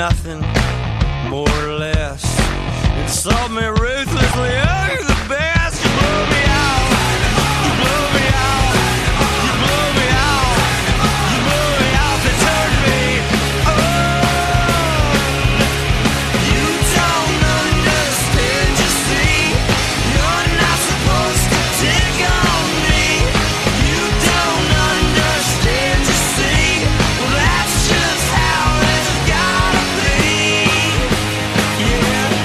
nothing more or less. Insult me ruthlessly, oh, you're the best. You blow me out, you blow me out, you blow me out, you blow me out to turn me on. You don't understand, you see, you're not supposed to dig on me. You don't understand, you see, well that's just how it's gotta be. Yeah.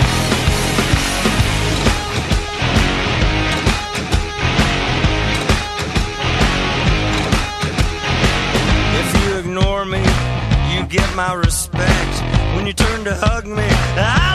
If you ignore me, you get my respect. When you turn to hug me, I